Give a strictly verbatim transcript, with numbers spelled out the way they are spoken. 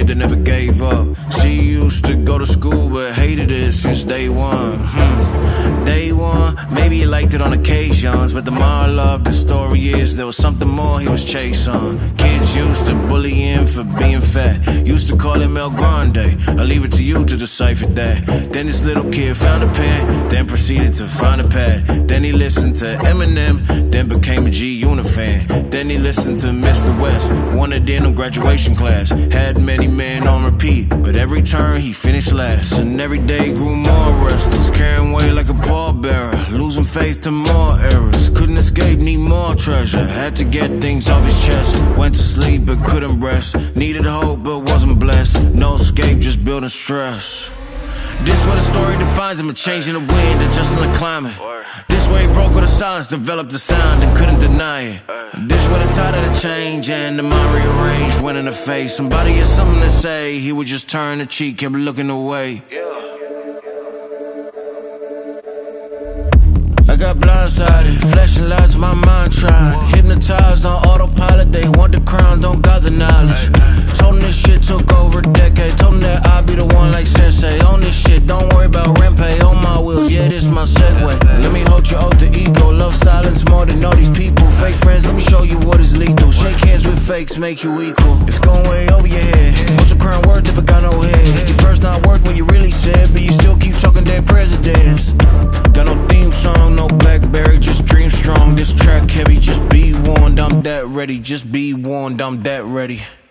that never gave up. She used to go to school but hated it since day one. hmm. Day one, maybe he liked it on occasions, but the more I loved the story is there was something more he was chasing. Kids used to bully him for being fat, used to call him El Grande. I leave it to you to decipher that. Then this little kid found a pen, then proceeded to find a pad. Then he listened to Eminem, then became a G-Unit fan. Then he listened to Mister West, wanted in on graduation class. Had many men on repeat, but every turn he finished last. And every day grew more restless, carrying weight like a pallbearer, losing faith to more errors. Couldn't escape, need more treasure. Had to get things off his chest. Went to sleep but couldn't rest. Needed hope but wasn't blessed. No escape, just building stress. This way the story defines him, a change in the wind, adjusting the climate. This way he broke all the silence, developed the sound and couldn't deny it. This way the tide of the change and the mind rearranged, went in the face. Somebody had something to say, he would just turn the cheek, kept looking away. I got blindsided, flashing lights, my mind tried. Hypnotized on autopilot, they want the crown, don't got the knowledge. Told them this shit took over a decade, told them that I'll be the one like Sensei. On this shit, don't worry about rent pay, on my wheels, yeah, this my segue. Let me hold your alter ego, love silence more than all these people. Fake friends, let me show you what is lethal. Shake hands with fakes, make you equal. It's going way over your head, what's your crown worth if it got no head? Your purse not worth what you really said, but you still keep talking dead presidents. Got no theme song, no Blackberry, just dream strong. This track heavy, just be warned, I'm that ready. Just be warned, I'm that ready.